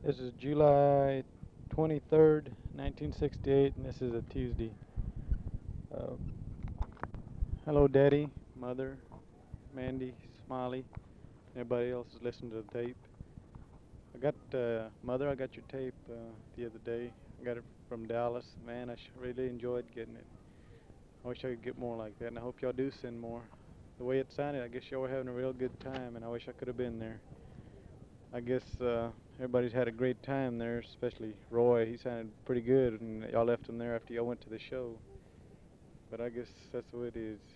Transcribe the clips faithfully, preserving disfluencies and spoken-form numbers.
This is July twenty-third, nineteen sixty-eight, and this is a Tuesday. Uh, hello, Daddy, Mother, Mandy, Smiley, everybody else is listening to the tape. I got, uh, Mother, I got your tape uh, the other day. I got it from Dallas. Man, I sh- really enjoyed getting it. I wish I could get more like that, and I hope y'all do send more. The way it sounded, I guess y'all were having a real good time, and I wish I could have been there. I guess uh, everybody's had a great time there, especially Roy. He sounded pretty good, and y'all left him there after y'all went to the show. But I guess that's the way it is.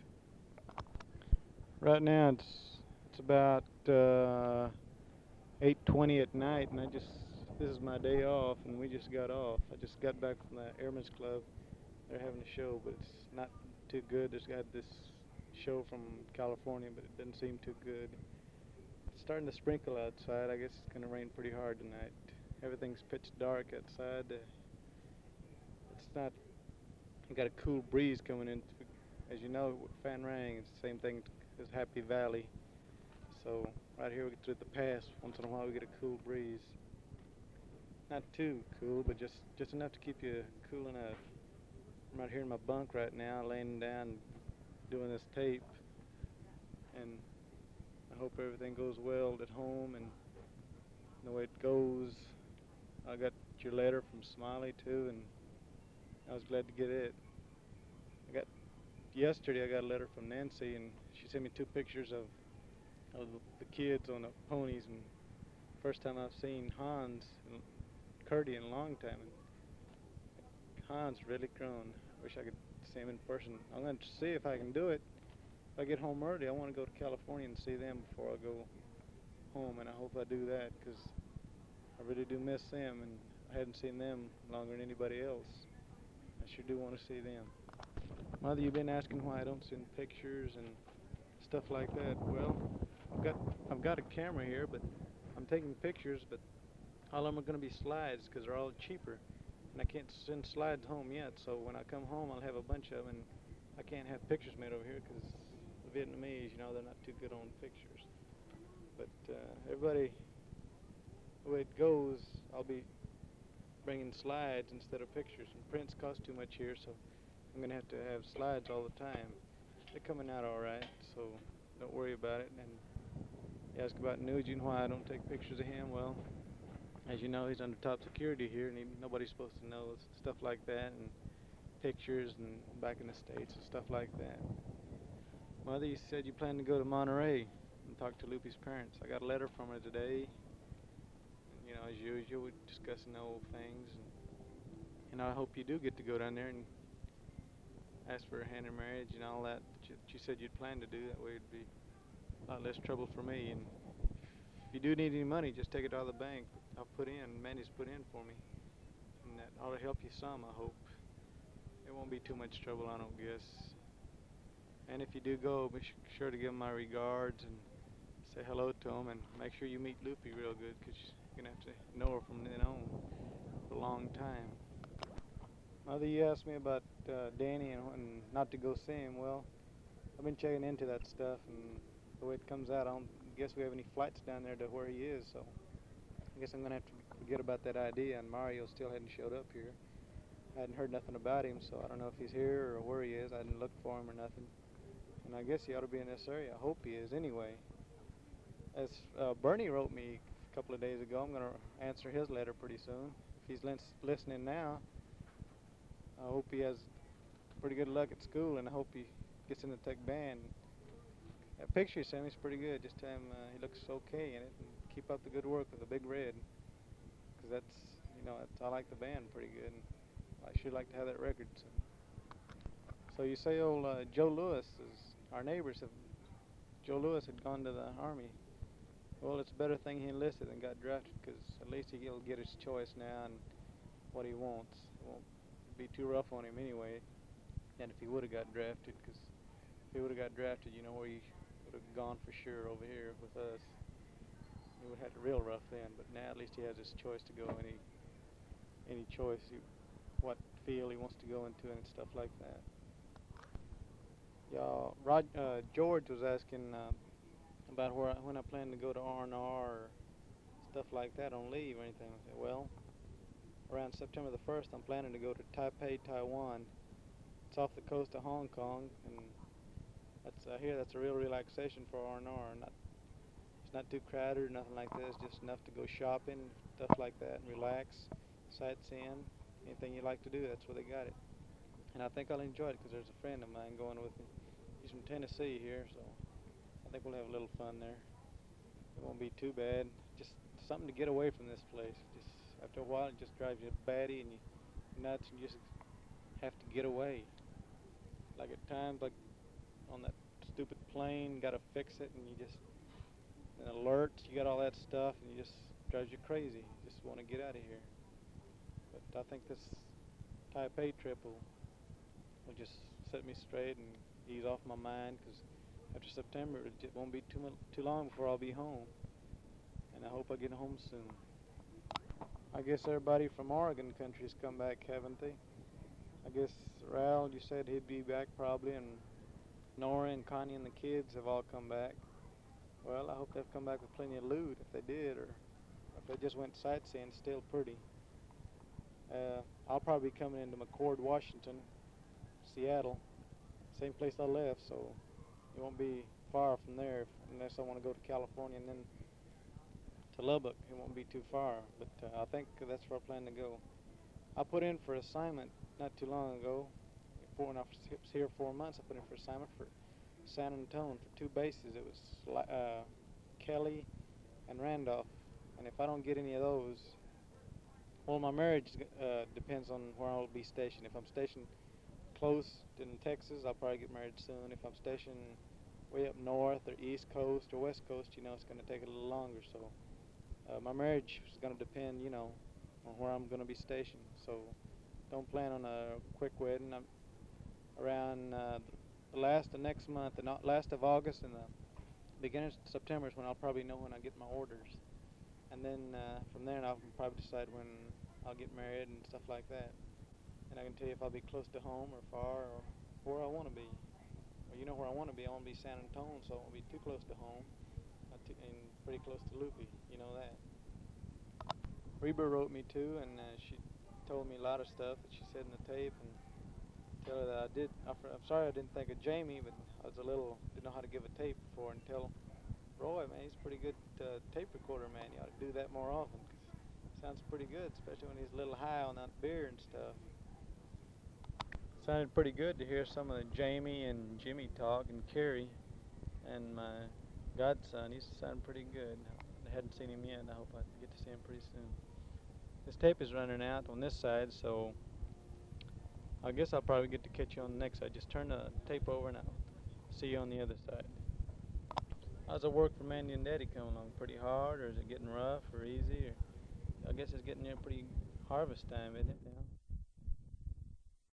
Right now it's it's about uh, eight twenty at night, and I just this is my day off, and we just got off. I just got back from the Airmen's Club. They're having a show, but it's not too good. There's got this show from California, but it doesn't seem too good. It's starting to sprinkle outside. I guess it's gonna rain pretty hard tonight. Everything's pitch dark outside. Uh, it's not. We got a cool breeze coming in. As you know, Fan Rang is the same thing as Happy Valley. So right here we get through the pass. Once in a while we get a cool breeze. Not too cool, but just just enough to keep you cool enough. I'm right here in my bunk right now, laying down, doing this tape, and I hope everything goes well at home and the way it goes. I got your letter from Smiley too, and I was glad to get it. I got yesterday. I got a letter from Nancy, and she sent me two pictures of of the kids on the ponies, and first time I've seen Hans and Curdy in a long time. And Hans really grown. Wish I could see him in person. I'm going to see if I can do it. If I get home early, I want to go to California and see them before I go home, and I hope I do that because I really do miss them, and I hadn't seen them longer than anybody else. I sure do want to see them. Mother, you've been asking why I don't send pictures and stuff like that. Well, I've got I've got a camera here, but I'm taking pictures, but all of them are going to be slides because they're all cheaper. And I can't send slides home yet, so when I come home, I'll have a bunch of them, and I can't have pictures made over here because the Vietnamese, you know, they're not too good on pictures. But uh, everybody, the way it goes, I'll be bringing slides instead of pictures. And prints cost too much here, so I'm going to have to have slides all the time. They're coming out all right, so don't worry about it. And you ask about Nugent, why I don't take pictures of him. Well, as you know, he's under top security here, and he, nobody's supposed to know stuff like that, and pictures, and back in the States, and stuff like that. Mother, you said you plan to go to Monterey and talk to Lupe's parents. I got a letter from her today, and, you know, as usual, we're discussing the old things, and, and I hope you do get to go down there and ask for her hand in marriage and all that. But you, you said you'd plan to do that way. It'd be a lot less trouble for me, and if you do need any money, just take it out of the bank. I'll put in, Mandy's put in for me, and that ought to help you some, I hope. It won't be too much trouble, I don't guess. And if you do go, be sure to give him my regards and say hello to him, and make sure you meet Loopy real good, because you're going to have to know her from then on for a long time. Mother, you asked me about uh, Danny and, and not to go see him. Well, I've been checking into that stuff, and the way it comes out, I don't guess we have any flights down there to where he is, so I guess I'm going to have to forget about that idea, and Mario still hadn't showed up here. I hadn't heard nothing about him, so I don't know if he's here or where he is. I didn't look for him or nothing. And I guess he ought to be in this area. I hope he is anyway. As uh, Bernie wrote me a couple of days ago, I'm going to answer his letter pretty soon. If he's listening now, I hope he has pretty good luck at school, and I hope he gets in the tech band. That picture you sent me is pretty good. Just tell him uh, he looks okay in it, and keep up the good work with the big red. Because that's, you know, that's, I like the band pretty good, and I sure like to have that record. So, so you say old uh, Joe Lewis is, our neighbors have, Joe Lewis had gone to the Army. Well, it's a better thing he enlisted than got drafted, because at least he'll get his choice now and what he wants. It won't be too rough on him anyway than if he would have got drafted, because if he would have got drafted, you know, where he would have gone for sure over here with us. He would have had it real rough then, but now at least he has his choice to go any any choice, he, what field he wants to go into and stuff like that. Yeah, Rod, uh, George was asking uh, about where I, when I plan to go to R and R or stuff like that on leave or anything. I said, well, around September the first, I'm planning to go to Taipei, Taiwan. It's off the coast of Hong Kong, and that's I hear that's a real relaxation for R and R. Not It's not too crowded or nothing like this. Just enough to go shopping, stuff like that, and relax, sightseeing, anything you like to do. That's where they got it. And I think I'll enjoy it because there's a friend of mine going with me. He's from Tennessee here, so I think we'll have a little fun there. It won't be too bad. Just something to get away from this place. Just after a while, it just drives you batty and you nuts, and you just have to get away. Like at times, like on that stupid plane, got to fix it, and you just and alerts, you got all that stuff, and you just drives you crazy. You just want to get out of here. But I think this Taipei trip will will just set me straight and ease off my mind, because after September it won't be too much, too long before I'll be home, and I hope I get home soon. I guess everybody from Oregon country's come back, haven't they? I guess Raul, you said he'd be back probably, and Nora and Connie and the kids have all come back. Well, I hope they've come back with plenty of loot if they did, or if they just went sightseeing. Still pretty. Uh, I'll probably be coming into McCord, Washington, Seattle, same place I left, so it won't be far from there if, unless I want to go to California and then to Lubbock. It won't be too far, but uh, I think that's where I plan to go. I put in for assignment not too long ago. Before, when I was here four months, I put in for assignment for San Antonio for two bases. It was uh, Kelly and Randolph, and if I don't get any of those, well, my marriage uh, depends on where I'll be stationed. If I'm stationed close in Texas, I'll probably get married soon. If I'm stationed way up north or east coast or west coast, you know, it's going to take a little longer. So uh, my marriage is going to depend, you know, on where I'm going to be stationed. So don't plan on a quick wedding. I'm around uh, the last of next month, the last of August and the beginning of September is when I'll probably know when I get my orders. And then uh, from there I'll probably decide when I'll get married and stuff like that. And I can tell you if I'll be close to home or far or where I want to be. Well, you know where I want to be. I want to be San Antonio, so I won't be too close to home, not too, and pretty close to Loopy. You know that. Reba wrote me too, and uh, she told me a lot of stuff that she said in the tape, and tell her that I did. I'm sorry I didn't think of Jamie, but I was a little didn't know how to give a tape before, and tell Roy, man, he's a pretty good uh, tape recorder, man. You ought to do that more often, 'cause it sounds pretty good, especially when he's a little high on that beer and stuff. Sounded pretty good to hear some of the Jamie and Jimmy talk, and Kerry, and my godson. He's sounding pretty good. I hadn't seen him yet, and I hope I get to see him pretty soon. This tape is running out on this side, so I guess I'll probably get to catch you on the next side. Just turn the tape over and I'll see you on the other side. How's the work for Mandy and Daddy coming along? Pretty hard, or is it getting rough or easy? Or I guess it's getting near pretty harvest time, isn't it now?